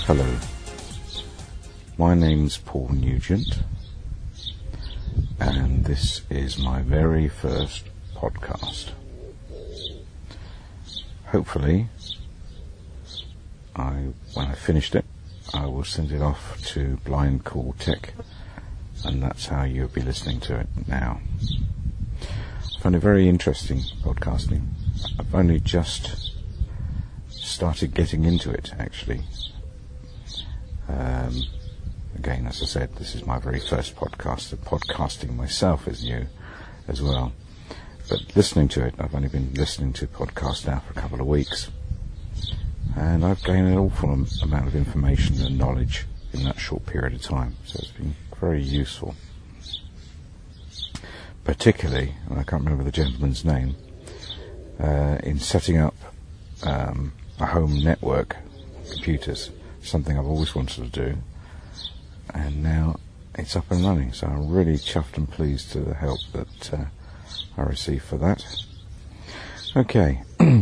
Hello, my name's Paul Nugent, and this is my very first podcast. Hopefully, when I finished it, I will send it off to Blind Cool Tech, and that's how you'll be listening to it now. I find it very interesting, podcasting. I've only just started getting into it, actually. Again, as I said, this is my very first podcast, and podcasting myself is new as well. But listening to it, I've only been listening to podcasts now for a couple of weeks, and I've gained an awful amount of information and knowledge in that short period of time, so it's been very useful. Particularly, and I can't remember the gentleman's name, in setting up a home network of computers, something I've always wanted to do, and now it's up and running, so I'm really chuffed and pleased to the help that I received for that. Okay.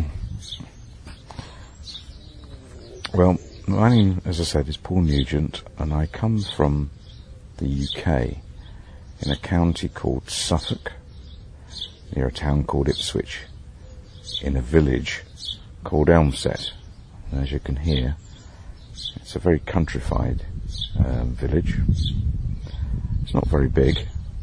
Well, my name, as I said, is Paul Nugent, and I come from the UK, in a county called Suffolk, near a town called Ipswich, in a village called Elmstead. And as you can hear, it's a very countrified village. It's not very big,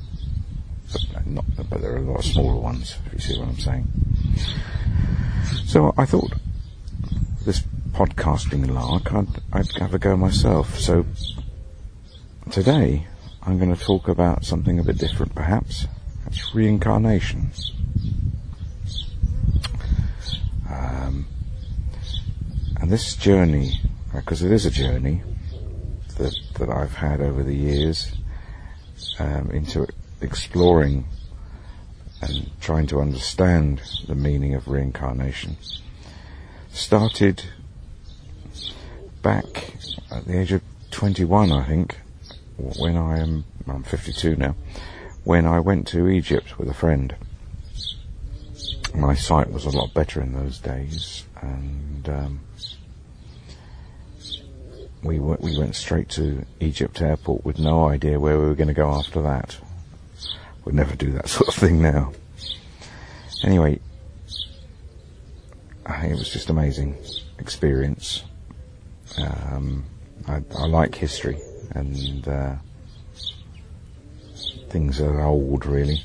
but there are a lot of smaller ones, if you see what I'm saying. So I thought this podcasting lark, I'd have a go myself. So today I'm going to talk about something a bit different, perhaps. It's reincarnation. And this journey, because it is a journey that I've had over the years into exploring and trying to understand the meaning of reincarnation, started back at the age of 21, I think, when I'm 52 now, when I went to Egypt with a friend. My sight was a lot better in those days, and we went straight to Egypt airport with no idea where we were going to go after that. We'd never do that sort of thing now. Anyway, it was just amazing experience. I like history, and things that are old, really.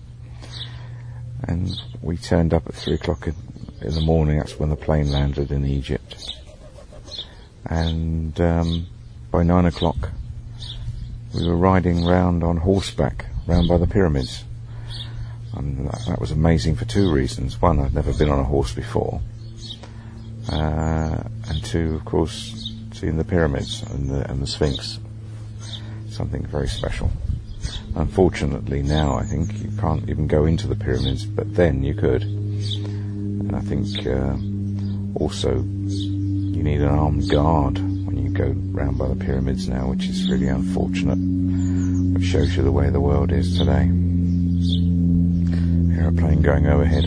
And we turned up at 3 o'clock in the morning. That's when the plane landed in Egypt. And by 9 o'clock, we were riding round on horseback, round by the pyramids. And that was amazing for two reasons. One, I'd never been on a horse before. And two, of course, seeing the pyramids and the Sphinx. Something very special. Unfortunately now, I think, you can't even go into the pyramids, but then you could. And I think also you need an armed guard when you go round by the pyramids now, which is really unfortunate, which shows you the way the world is today. Aeroplane going overhead.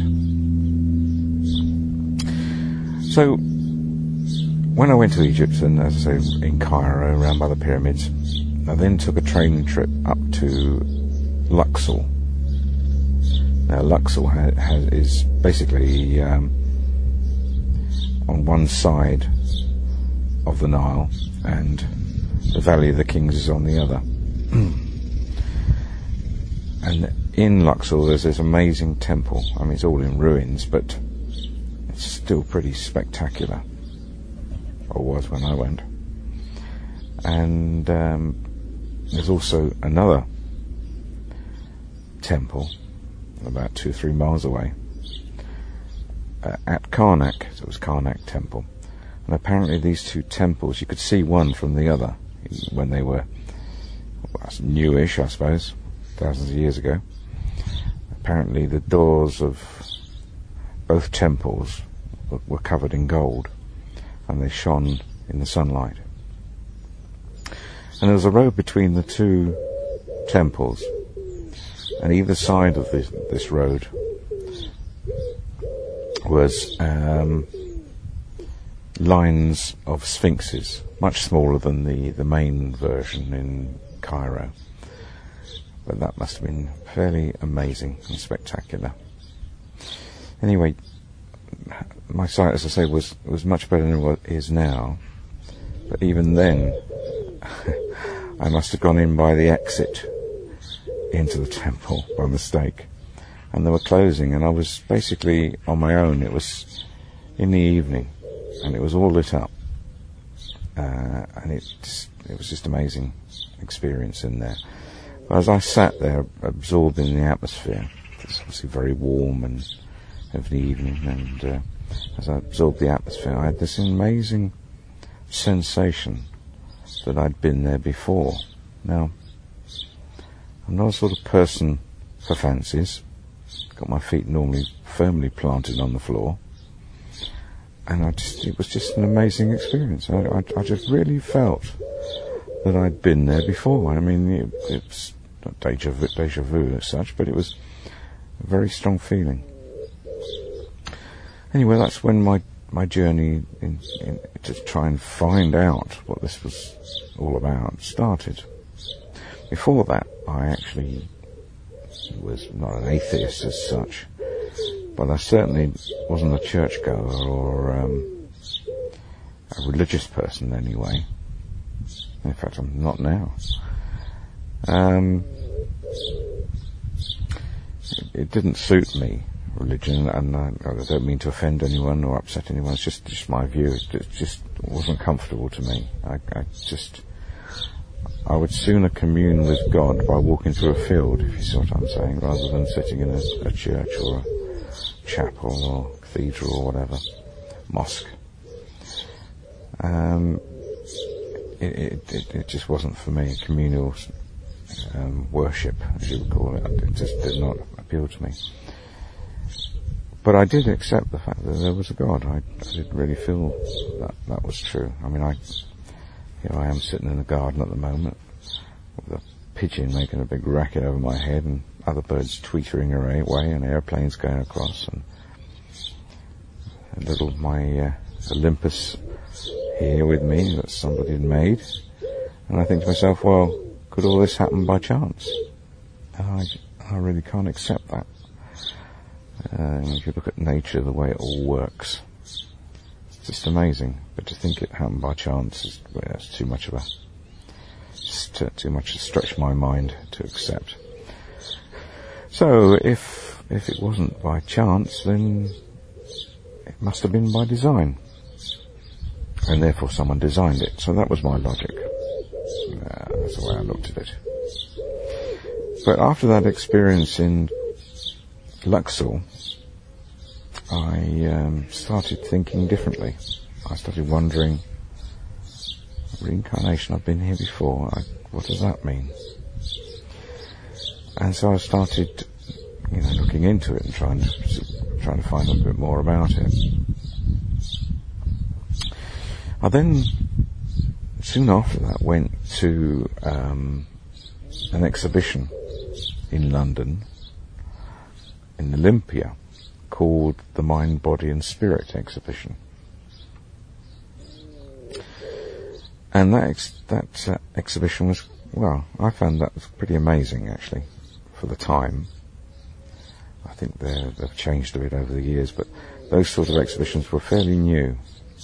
So when I went to Egypt, and as I say, in Cairo, around by the pyramids, I then took a train trip up to Luxor. Now Luxor is basically on one side of the Nile, and the Valley of the Kings is on the other. And in Luxor there's this amazing temple. I mean, it's all in ruins, but it's still pretty spectacular. Or was when I went. And there's also another temple about 2 or 3 miles away at Karnak. So it was Karnak Temple. And apparently these two temples, you could see one from the other when they were newish, I suppose, thousands of years ago. Apparently the doors of both temples were covered in gold, and they shone in the sunlight. And there was a road between the two temples, and either side of this road was lines of sphinxes, much smaller than the main version in Cairo. But that must have been fairly amazing and spectacular. Anyway, my sight, as I say, was much better than what it is now. But even then, I must have gone in by the exit into the temple by mistake. And they were closing, and I was basically on my own. It was in the evening, and it was all lit up. And it was just amazing experience in there. But as I sat there, absorbed in the atmosphere, it's obviously very warm and of the evening, and as I absorbed the atmosphere, I had this amazing sensation that I'd been there before. Now, I'm not a sort of person for fancies. Got my feet normally firmly planted on the floor, and it was just an amazing experience. I just really felt that I'd been there before. I mean, it's not deja vu as such, but it was a very strong feeling. Anyway, that's when my journey to try and find out what this was all about started. Before that, I actually was not an atheist as such, but I certainly wasn't a churchgoer or a religious person anyway. In fact, I'm not now. It didn't suit me, religion, and I don't mean to offend anyone or upset anyone. It's just my view. It just wasn't comfortable to me. I would sooner commune with God by walking through a field, if you see what I'm saying, rather than sitting in a church or a chapel or cathedral or whatever, mosque. It just wasn't for me. Communal worship, as you would call it, it just did not appeal to me. But I did accept the fact that there was a God. I did really feel that was true. I mean, here I am sitting in the garden at the moment with a pigeon making a big racket over my head and other birds tweetering away and airplanes going across and my Olympus here with me that somebody had made. And I think to myself, well, could all this happen by chance? And I really can't accept that. If you look at nature, the way it all works, it's just amazing. But to think it happened by chance is too much to stretch my mind to accept. So if it wasn't by chance, then it must have been by design, and therefore someone designed it. So that was my logic. That's the way I looked at it. But after that experience in Luxor, I started thinking differently. I started wondering, reincarnation, I've been here before, what does that mean? And so I started, looking into it and trying to find a little bit more about it. I then, soon after that, went to an exhibition in London, in Olympia, called the Mind, Body and Spirit Exhibition. And that exhibition was, I found that was pretty amazing, actually, for the time. I think they've changed a bit over the years, but those sort of exhibitions were fairly new.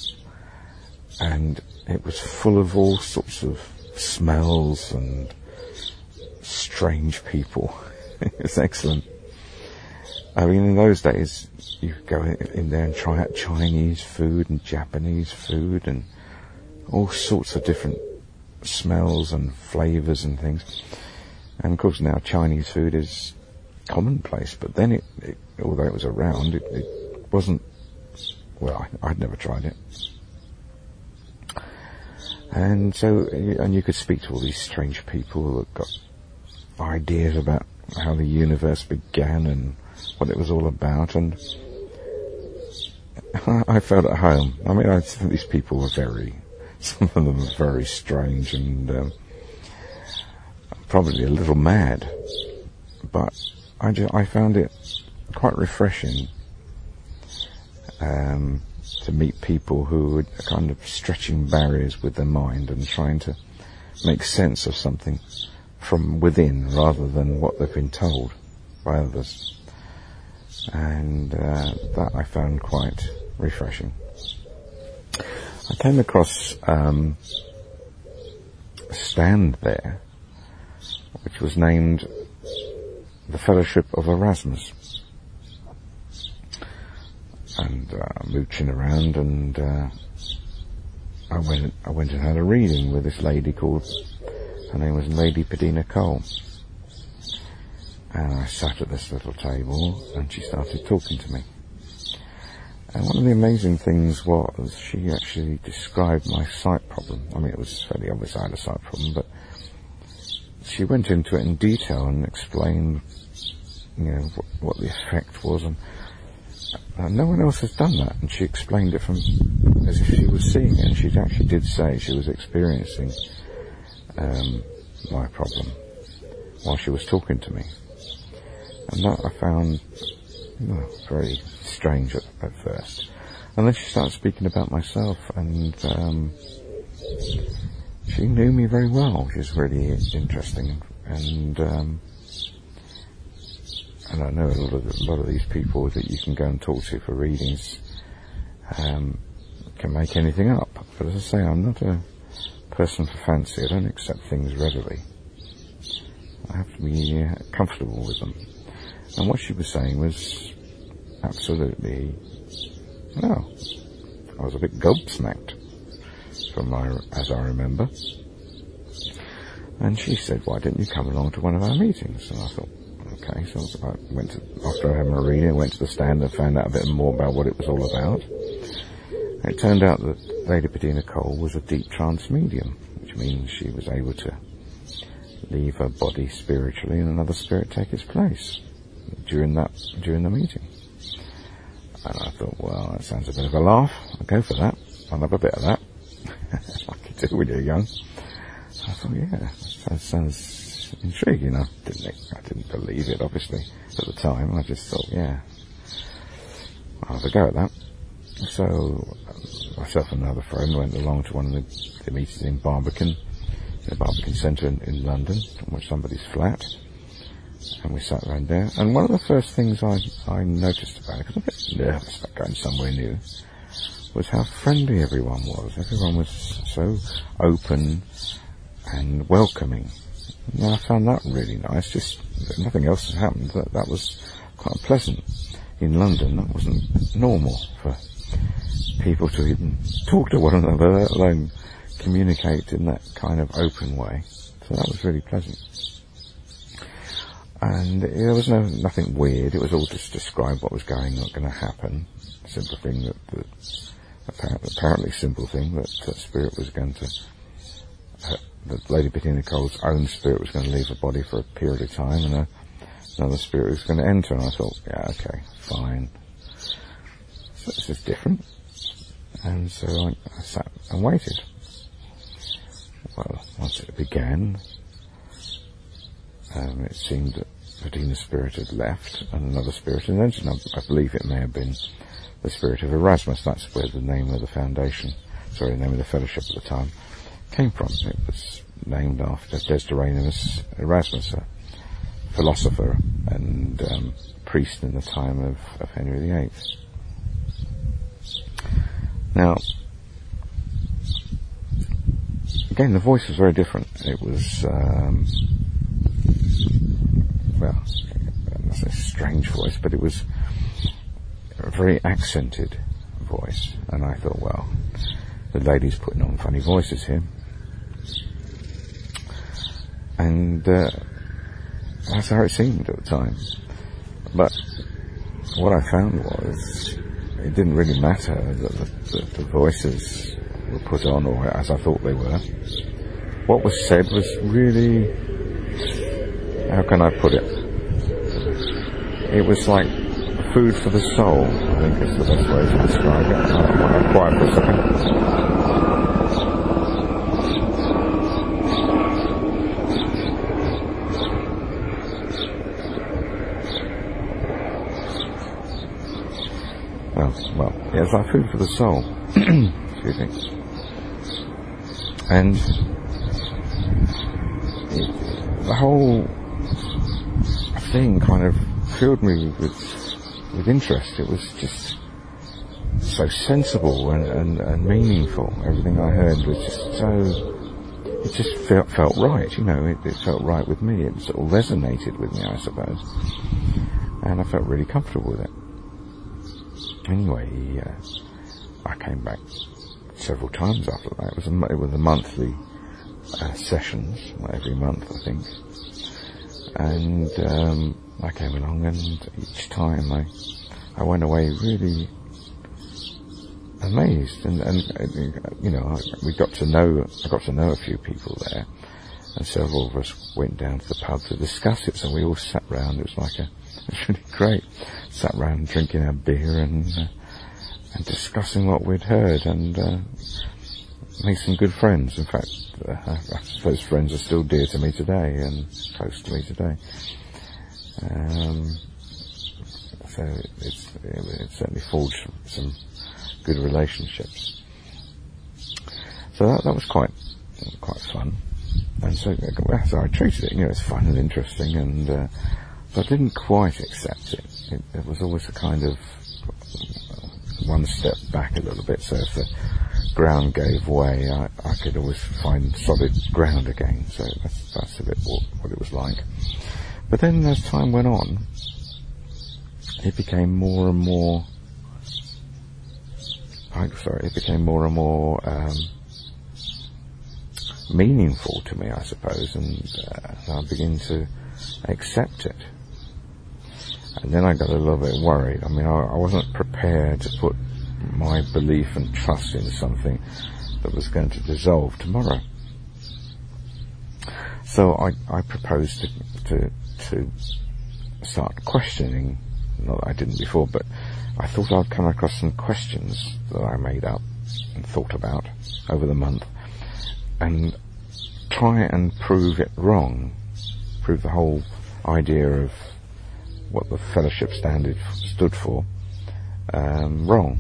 And it was full of all sorts of smells and strange people. It was excellent. I mean, in those days, you could go in there and try out Chinese food and Japanese food and all sorts of different smells and flavours and things. And of course now Chinese food is commonplace, but then it although it was around, it wasn't, I'd never tried it. And so, and you could speak to all these strange people that got ideas about how the universe began and what it was all about, and I felt at home. I mean, I think these people were some of them were very strange and probably a little mad, but I found it quite refreshing. to meet people who are kind of stretching barriers with their mind and trying to make sense of something from within rather than what they've been told by others. And that I found quite refreshing. I came across a stand there which was named the Fellowship of Erasmus. And mooching around, and I went and had a reading with this lady called, her name was Lady Padina Cole. And I sat at this little table, and she started talking to me. And one of the amazing things was, she actually described my sight problem. I mean, it was fairly obvious I had a sight problem, but she went into it in detail and explained, what the effect was, and no one else has done that, and she explained it from as if she was seeing it, and she actually did say she was experiencing my problem while she was talking to me. And that I found very strange at first. And then she started speaking about myself, and she knew me very well, which is really interesting. And I know a lot of these people that you can go and talk to for readings can make anything up. But as I say, I'm not a person for fancy. I don't accept things readily. I have to be comfortable with them. And what she was saying was absolutely, I was a bit gobsmacked as I remember. And she said, "Why didn't you come along to one of our meetings?" And I thought, okay, so I went to, after having a reading, I went to the stand and found out a bit more about what it was all about. And it turned out that Lady Padina Cole was a deep trance medium, which means she was able to leave her body spiritually and another spirit take its place during the meeting. And I thought, well, that sounds a bit of a laugh. I'll go for that. I'll have a bit of that. Like you do when you're young. I thought, yeah, that sounds intriguing. I didn't believe it, obviously, at the time. I just thought, yeah, I'll have a go at that. So, myself and another friend went along to one of the meetings in Barbican, the Barbican Centre in London, on somebody's flat. And we sat around there. And one of the first things I noticed about it, because I'm a bit nervous about going somewhere new, was how friendly everyone was. Everyone was so open and welcoming. And I found that really nice. Just nothing else had happened. That was quite pleasant. In London, that wasn't normal for people to even talk to one another, let alone communicate in that kind of open way. So that was really pleasant. And there was nothing weird. It was all just described what was going to happen. Simple thing apparently simple thing that spirit was going to, that Lady Bettina Cole's own spirit was going to leave her body for a period of time, and another spirit was going to enter. And I thought, yeah, okay, fine. So this is different. And so I sat and waited. Well, once it began, it seemed that Betina's spirit had left and another spirit had entered. I believe it may have been the spirit of Erasmus. That's where the name of the foundation, the name of the fellowship at the time, came from. It was named after Desideratus Erasmus, a philosopher and priest in the time of Henry VIII. Now, again, the voice was very different. It was, that's a strange voice, but it was a very accented voice. And I thought, well, the lady's putting on funny voices here. And that's how it seemed at the time. But what I found was, it didn't really matter that the voices were put on, or as I thought they were. What was said was really, how can I put it? It was like food for the soul, I think is the best way to describe it. I'm quiet for a second. Well, it's like food for the soul. Excuse me. And the whole thing kind of filled me with interest. It was just so sensible and meaningful. Everything I heard was just it just felt right, it felt right with me. It sort of resonated with me, I suppose. And I felt really comfortable with it. Anyway, I came back several times after that. It was a monthly sessions, every month, I think. And I came along, and each time I went away really amazed, and I got to know a few people there, and several of us went down to the pub to discuss it. So we all sat round. It was really great. Sat round drinking our beer and discussing what we'd heard, and made some good friends. In fact, those friends are still dear to me today and close to me today. So it certainly forged some good relationships. So that was quite fun. And so I treated it, it's fun and interesting, and but I didn't quite accept it. It was always a kind of one step back a little bit, so if the ground gave way, I could always find solid ground again. So that's a bit what it was like. But then as time went on, it became more and more meaningful to me, I suppose, and I began to accept it. And then I got a little bit worried. I wasn't prepared to put my belief and trust in something that was going to dissolve tomorrow. So I proposed to start questioning. Not that I didn't before, but I thought I'd come across some questions that I made up and thought about over the month, and try and prove it wrong, prove the whole idea of what the fellowship standard stood for wrong.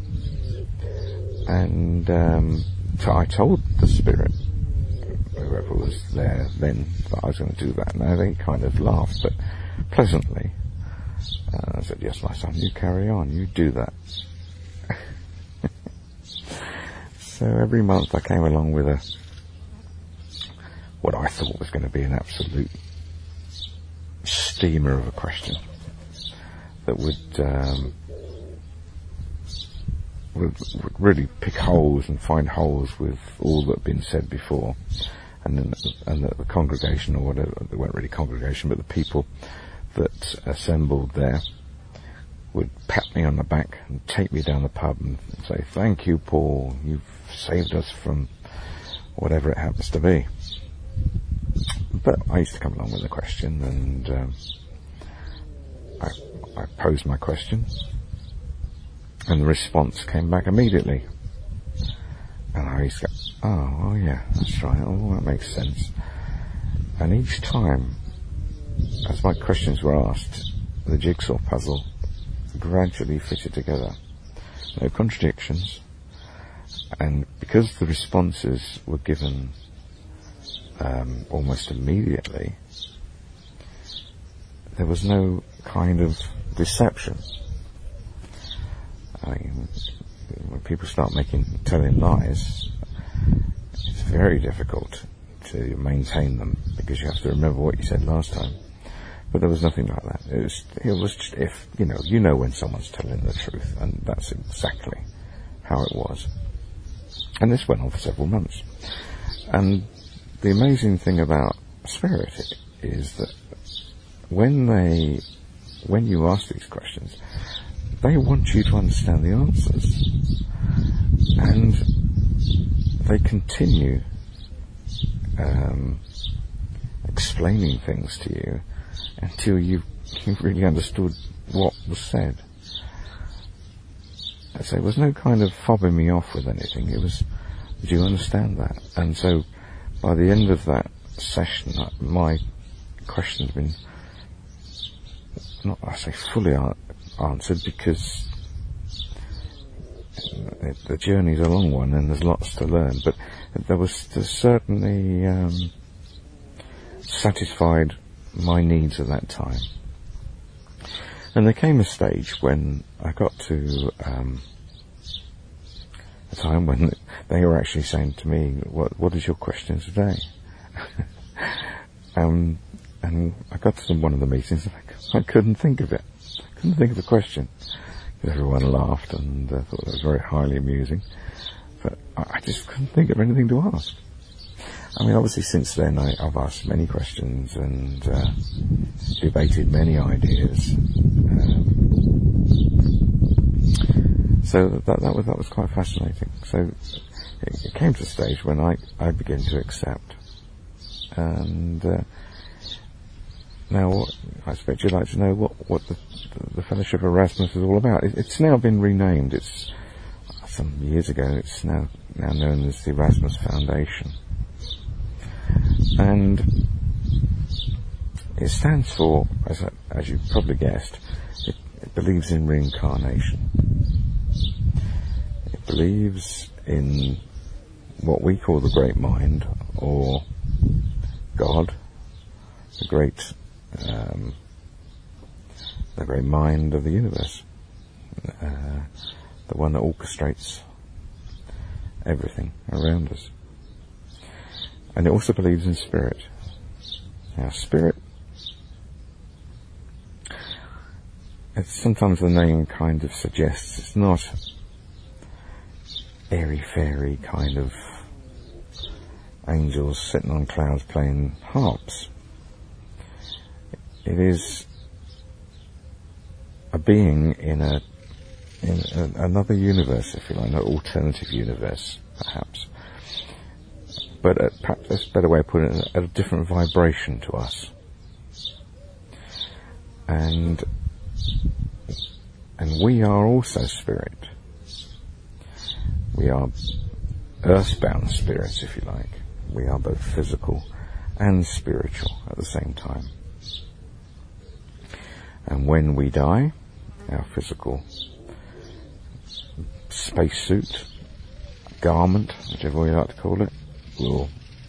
And so I told the Spirit, whoever was there then, that I was going to do that. Now they kind of laughed, but pleasantly. I said, yes, my son, you carry on, you do that. So every month I came along with what I thought was going to be an absolute steamer of a question that would really pick holes and find holes with all that had been said before, and the congregation, or whatever, they weren't really congregation, but the people that assembled there would pat me on the back and take me down the pub and say, thank you, Paul, you've saved us from whatever it happens to be. But I used to come along with a question, and I posed my question, and the response came back immediately. And I used to go, oh yeah, that's right, oh, that makes sense. And each time, as my questions were asked, the jigsaw puzzle gradually fitted together. No contradictions. And because the responses were given almost immediately, there was no kind of deception. I mean, when people start telling lies, it's very difficult to maintain them, because you have to remember what you said last time. But there was nothing like that. It was just, if, you know when someone's telling the truth, and that's exactly how it was. And this went on for several months. And the amazing thing about Spirit is that when you ask these questions, they want you to understand the answers. And they continue explaining things to you until you really understood what was said. So there was no kind of fobbing me off with anything. It was, do you understand that? And so by the end of that session, my question's been, not I say fully answered, because the journey's a long one and there's lots to learn, but there's certainly satisfied my needs at that time. And there came a stage when I got to a time when they were actually saying to me, what is your question today? And I got to one of the meetings and I couldn't think of it. I couldn't think of the question. Everyone laughed and thought it was very highly amusing. But I just couldn't think of anything to ask. I mean, obviously since then I've asked many questions and debated many ideas. So that was quite fascinating. So it came to a stage when I began to accept. And now I expect you'd like to know what the Fellowship of Erasmus is all about. It's now been renamed. It's some years ago. It's now known as the Erasmus Foundation. And it stands for, as you probably guessed, it believes in reincarnation. It believes in what we call the Great Mind, or God, the great mind of the universe, the one that orchestrates everything around us. And it also believes in spirit. Now, spirit, sometimes the name kind of suggests it's not airy-fairy kind of angels sitting on clouds playing harps. It is a being in another universe, if you like, an alternative universe, perhaps. But perhaps that's a better way of putting it, at a different vibration to us. And we are also spirit. We are earthbound spirits, if you like. We are both physical and spiritual at the same time. And when we die, our physical spacesuit, garment, whichever way you like to call it, will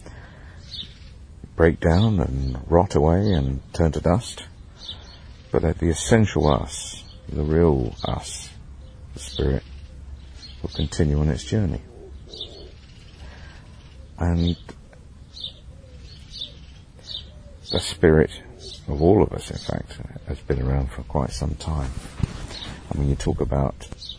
break down and rot away and turn to dust. But the essential us, the real us, the spirit, will continue on its journey. And the spirit of all of us, in fact, has been around for quite some time. I mean, you talk about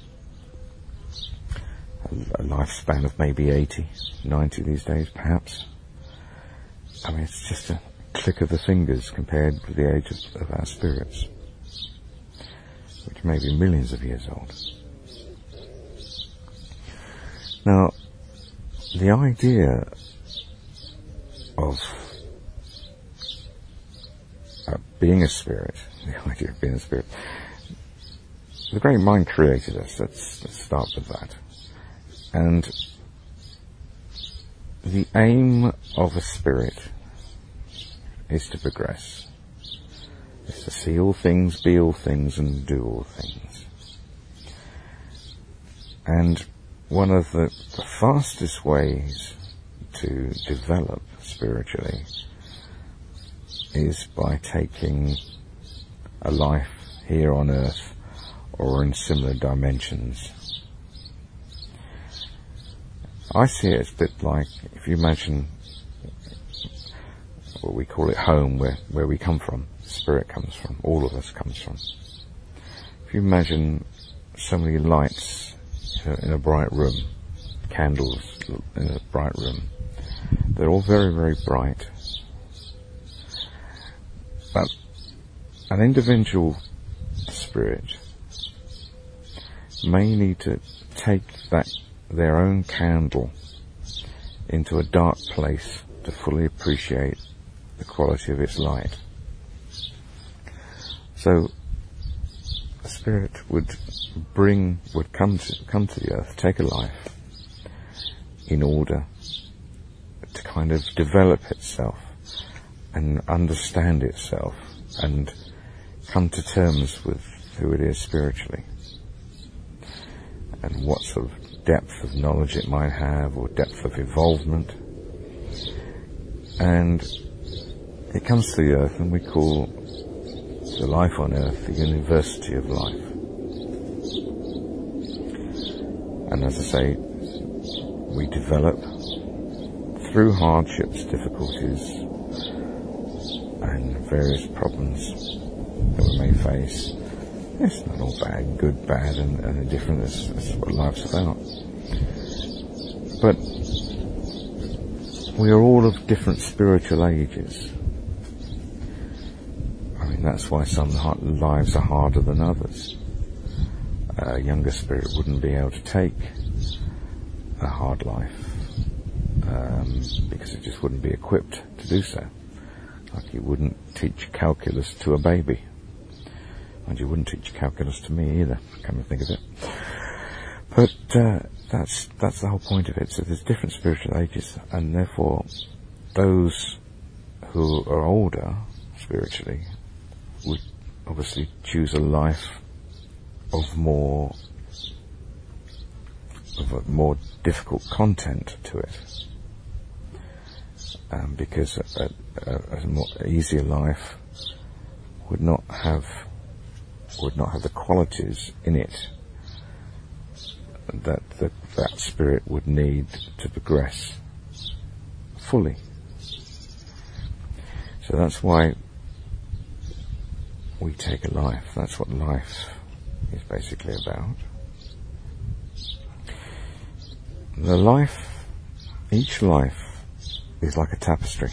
a lifespan of maybe 80, 90 these days, perhaps. I mean, it's just a click of the fingers compared with the age of our spirits, which may be millions of years old. Now, the idea of being a spirit, the Great Mind created us. Let's start with that. And the aim of a spirit is to progress. It's to see all things, be all things, and do all things. And one of the fastest ways to develop spiritually is by taking a life here on earth or in similar dimensions. I see it as a bit like, if you imagine what we call it home, where we come from, spirit comes from, all of us comes from. If you imagine so many lights in a bright room, candles in a bright room, they're all very, very bright. But an individual spirit may need to take their own candle into a dark place to fully appreciate the quality of its light. So a spirit would come to the earth, take a life, in order to kind of develop itself and understand itself and come to terms with who it is spiritually and what sort of depth of knowledge it might have, or depth of involvement. And it comes to the earth, and we call the life on earth the university of life. And as I say, we develop through hardships, difficulties, and various problems that we may face. It's not all bad, good, bad, and indifferent. That's what life's about. But we are all of different spiritual ages. I mean, that's why some lives are harder than others. A younger spirit wouldn't be able to take a hard life, because it just wouldn't be equipped to do so. Like you wouldn't teach calculus to a baby. And you wouldn't teach calculus to me either, come to think of it. But that's the whole point of it. So there's different spiritual ages, and therefore those who are older spiritually would obviously choose a life of a more difficult content to it, because a more easier life would not have the qualities in it that spirit would need to progress fully. So that's why we take a life. That's what life is basically about. Each life is like a tapestry.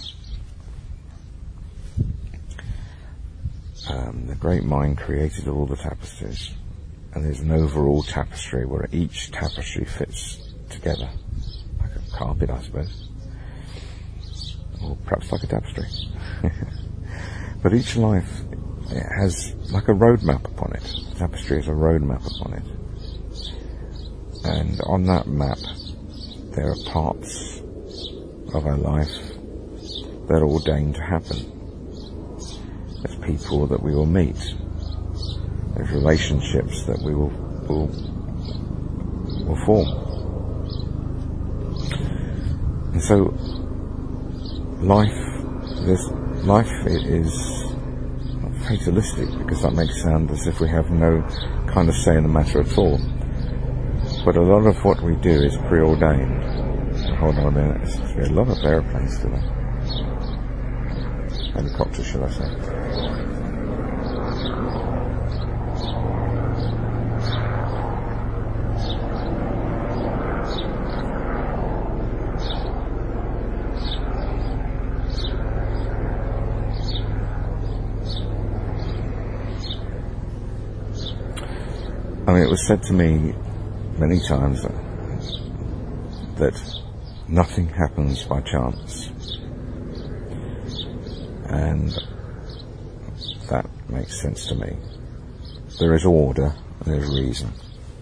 The great mind created all the tapestries, and there's an overall tapestry where each tapestry fits together, like a carpet, I suppose, or perhaps like a tapestry. But each life, it has like a road map upon it. The tapestry has a road map upon it, and on that map there are parts of our life that are ordained to happen. There's people that we will meet. There's relationships that we will form. And so life is not fatalistic, because that makes it sound as if we have no kind of say in the matter at all. But a lot of what we do is preordained. Hold on a minute, there's a lot of airplanes today. Helicopter, should I say. I mean, it was said to me many times that nothing happens by chance. And that makes sense to me. There is order and there's reason.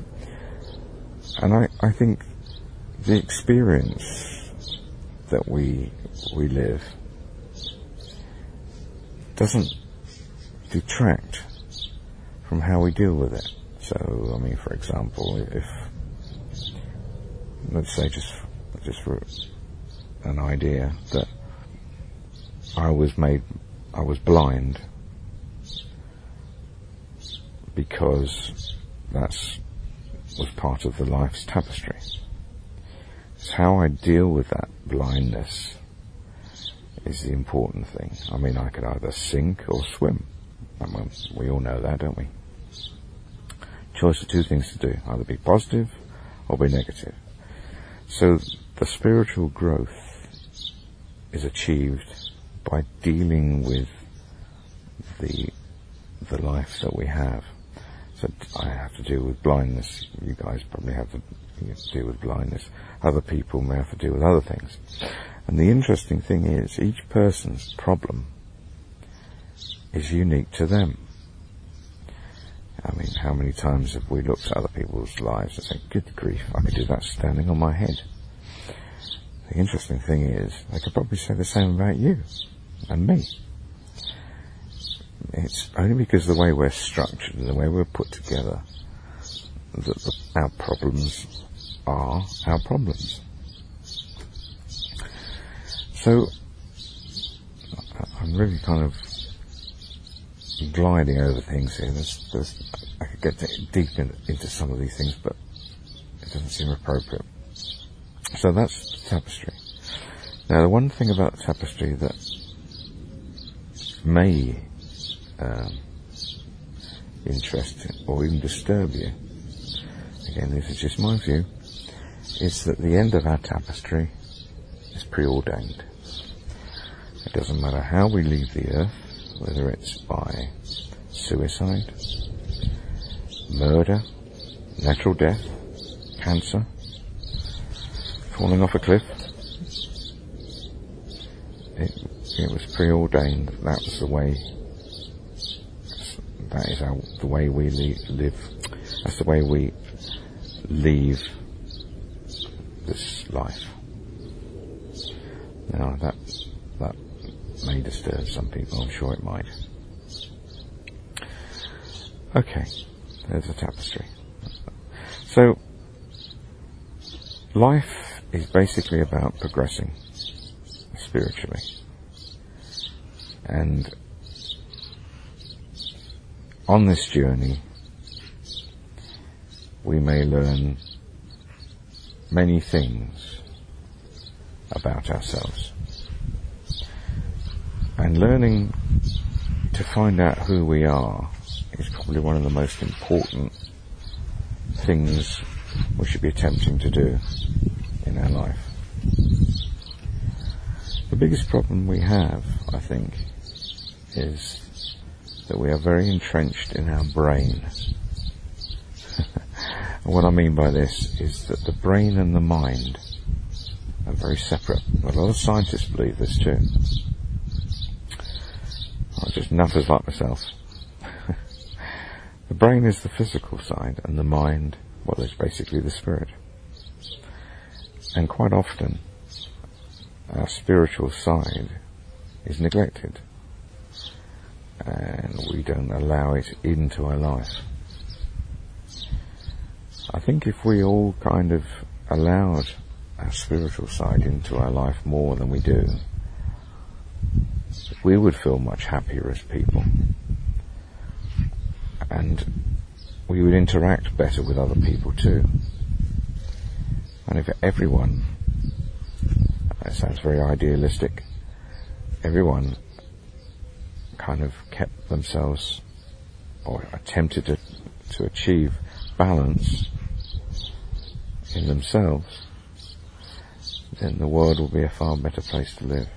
And I think the experience that we live doesn't detract from how we deal with it. So, I mean, for example, if, let's say just for an idea, that I was blind because that was part of the life's tapestry. It's how I deal with that blindness is the important thing. I mean, I could either sink or swim. I mean, we all know that, don't we? Choice of two things to do, either be positive or be negative. So the spiritual growth is achieved by dealing with the life that we have. So I have to deal with blindness. You guys probably have to deal with blindness. Other people may have to deal with other things. And the interesting thing is, each person's problem is unique to them. I mean, how many times have we looked at other people's lives and say, good grief, I could do that standing on my head. The interesting thing is, they could probably say the same about you and me. It's only because of the way we're structured and the way we're put together that our problems are our problems. So, I'm really kind of gliding over things here. I could get deep into some of these things, but it doesn't seem appropriate. So that's the tapestry. Now, the one thing about the tapestry that may interest or even disturb you, again, this is just my view, is that the end of our tapestry is preordained. It doesn't matter how we leave the earth, whether it's by suicide, murder, natural death, cancer, falling off a cliff. It was preordained. That was the way. That is the way we live. That's the way we leave this life. Now that may disturb some people. I'm sure it might. Okay, there's a tapestry. So, life is basically about progressing spiritually. And on this journey, we may learn many things about ourselves. And learning to find out who we are is probably one of the most important things we should be attempting to do in our life. The biggest problem we have, I think, is that we are very entrenched in our brain. And what I mean by this is that the brain and the mind are very separate. A lot of scientists believe this too. I'm just nutters like myself. The brain is the physical side, and the mind, well, is basically the spirit. And quite often, our spiritual side is neglected, and we don't allow it into our life. I think if we all kind of allowed our spiritual side into our life more than we do, we would feel much happier as people, and we would interact better with other people too. And if everyone, that sounds very idealistic, everyone kind of kept themselves or attempted to achieve balance in themselves, then the world will be a far better place to live.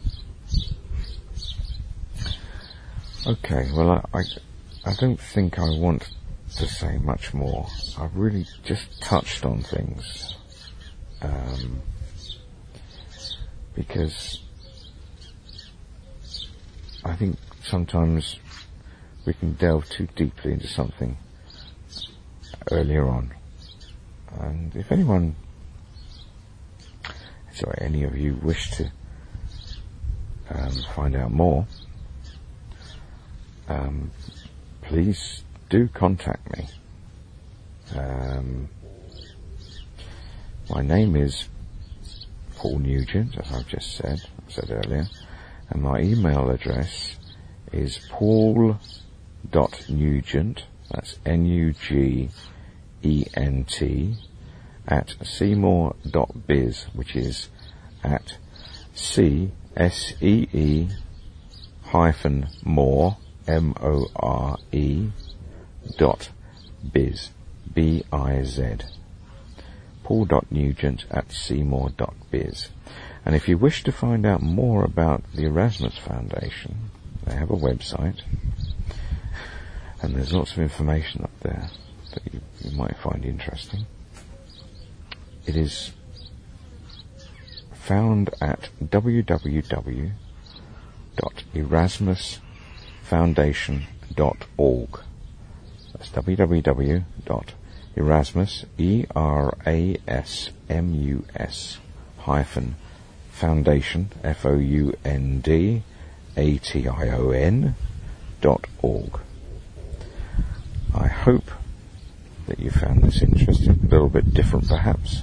Okay, well, I don't think I want to say much more. I've really just touched on things, because I think sometimes we can delve too deeply into something earlier on. And if any of you wish to find out more, please do contact me. My name is Paul Nugent, as I've just said earlier, and my email address is paul.nugent, that's Nugent, at seymour.biz, which is at CSEE-more, MORE, .biz, B-I-Z. Paul.nugent at seymour.biz. And if you wish to find out more about the Erasmus Foundation, they have a website, and there's lots of information up there that you might find interesting. It is found at www.erasmusfoundation.org. That's www.erasmus, ERASMUS -foundation, FOUNDATION.org. I hope that you found this interesting. a little bit different perhaps.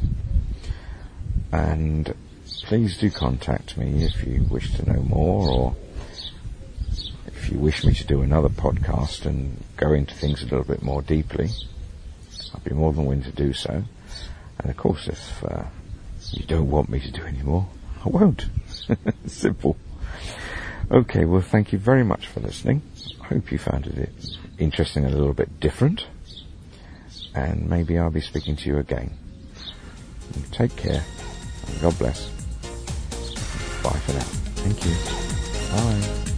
And please do contact me if you wish to know more, or if you wish me to do another podcast and go into things a little bit more deeply. I'll be more than willing to do so. And of course, if you don't want me to do any more, I won't. Simple. Okay, well, thank you very much for listening. I hope you found it interesting, a little bit different. And maybe I'll be speaking to you again. Take care, and God bless. Bye for now. Thank you. Bye.